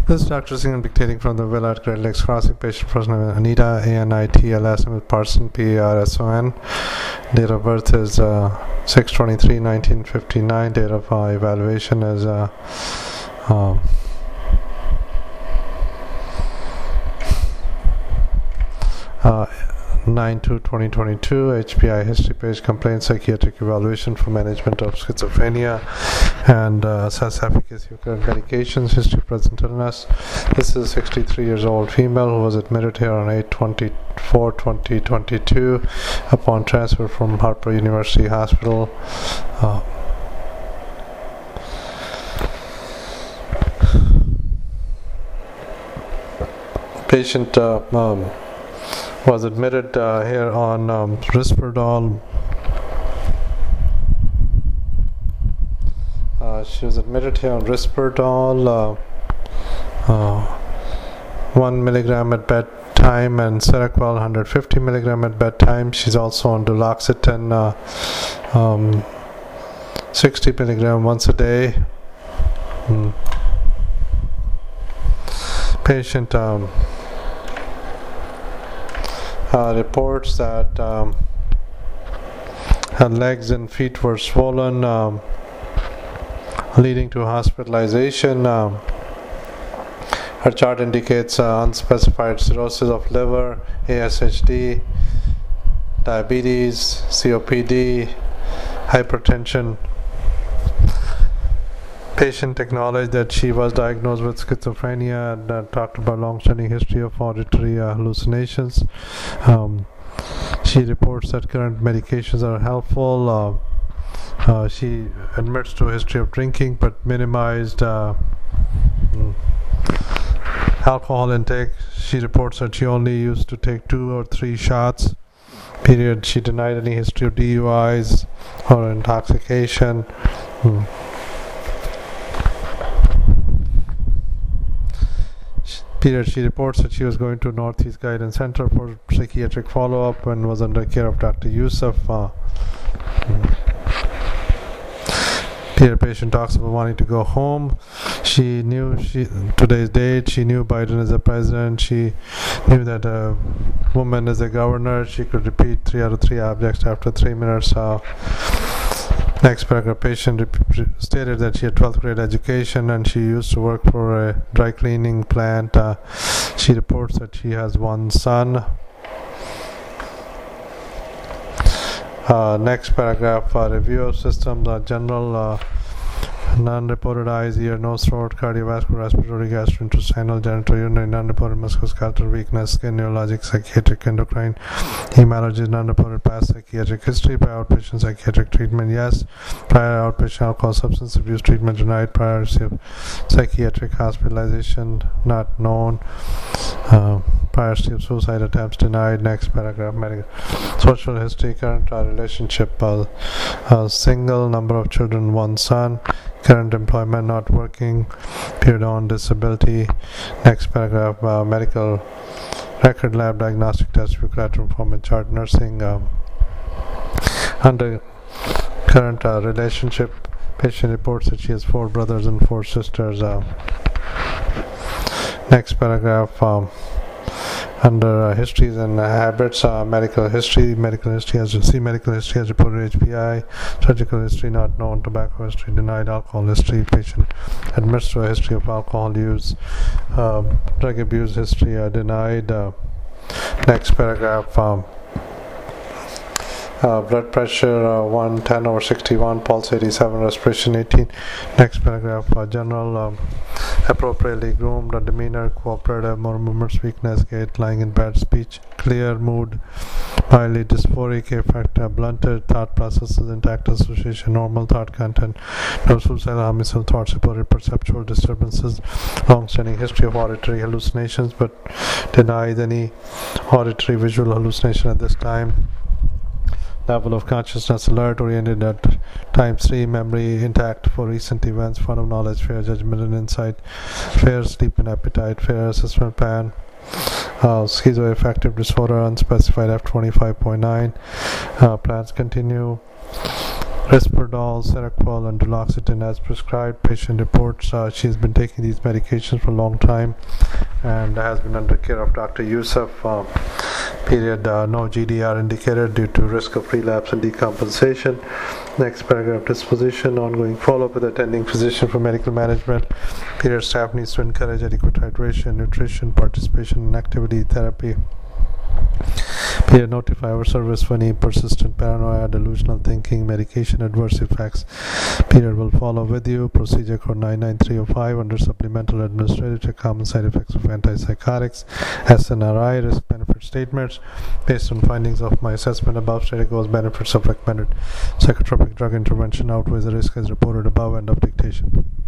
This is Dr. Singh dictating from the Willard Great Lakes Crossing. Patient first name is Anita, A-N-I-T, last name is Parson, P-A-R-S-O-N. Date of birth is 6/23/1959. Date of evaluation is 9/2/2022. HPI history page, complaint, psychiatric evaluation for management of schizophrenia and assess efficacy of current medications, history of present illness. This is a 63 years old female who was admitted here on 8/24/2022 upon transfer from Harper University Hospital. Patient was admitted here on Risperdal. She was admitted here on Risperdal, 1 milligram at bedtime, and Seroquel 150 milligram at bedtime. She's also on duloxetine 60 milligram once a day. Patient reports that her legs and feet were swollen, leading to hospitalization. Her chart indicates unspecified cirrhosis of liver, ASHD, diabetes, COPD, hypertension. Patient acknowledged that she was diagnosed with schizophrenia and talked about long-standing history of auditory hallucinations. She reports that current medications are helpful. She admits to a history of drinking but minimized alcohol intake. She reports that she only used to take 2 or 3 shots. Period. She denied any history of DUIs or intoxication. Period. She reports that she was going to Northeast Guidance Center for psychiatric follow-up and was under care of Dr. Yusuf. Period. Patient talks about wanting to go home. She knew today's date. She knew Biden is the president. She knew that a woman is a governor. She could repeat 3 out of 3 objects after 3 minutes. Next paragraph, patient stated that she had 12th grade education and she used to work for a dry cleaning plant. She reports that she has 1 son. Next paragraph, review of systems, general, non-reported eyes, ear, nose, throat, cardiovascular, respiratory, gastrointestinal, genitourinary, non-reported musculoskeletal weakness, skin, neurologic, psychiatric, endocrine, hematology, non-reported past psychiatric history, prior outpatient psychiatric treatment, yes, prior outpatient alcohol substance abuse treatment denied, prior psychiatric hospitalization not known, prior suicide attempts denied. Next paragraph, medical social history, current relationship, single, number of children, 1 son, current employment, not working, period on disability. Next paragraph, medical record, lab diagnostic test, collateral form chart, nursing. Under current relationship, patient reports that she has 4 brothers and 4 sisters. Next paragraph, under histories and habits, medical history has reported HPI, surgical history not known, tobacco history denied, alcohol history, patient admits to a history of alcohol use, drug abuse history denied. Next paragraph, blood pressure 110/61, pulse 87, respiration 18. Next paragraph, general appropriately groomed, demeanor cooperative, more movements, weakness, gait, lying in bed, speech clear, mood mildly dysphoric, affect blunted, thought processes intact, association normal, thought content no suicidal, homicidal thoughts reported, perceptual disturbances, long-standing history of auditory hallucinations but denied any auditory visual hallucination at this time. Level of consciousness alert, oriented at times 3, memory intact for recent events, fun of knowledge, fair judgment and insight, fair sleep and appetite, fair assessment plan, schizoaffective disorder, unspecified F25.9. Plans continue. Risperdal, Seroquel, and duloxetine as prescribed. Patient reports she has been taking these medications for a long time and has been under care of Dr. Yusuf. Period. No GDR indicated due to risk of relapse and decompensation. Next paragraph, disposition. Ongoing follow-up with attending physician for medical management. Period. Staff needs to encourage adequate hydration, nutrition, participation in activity therapy. Period. Notify our service for any persistent paranoia, delusional thinking, medication adverse effects. Period. Will follow with you. Procedure code 99305 under supplemental administrative check common side effects of antipsychotics. SNRI risk benefit statements. Based on findings of my assessment above, stated goals benefits of recommended psychotropic drug intervention outweighs the risk as reported above. End of dictation.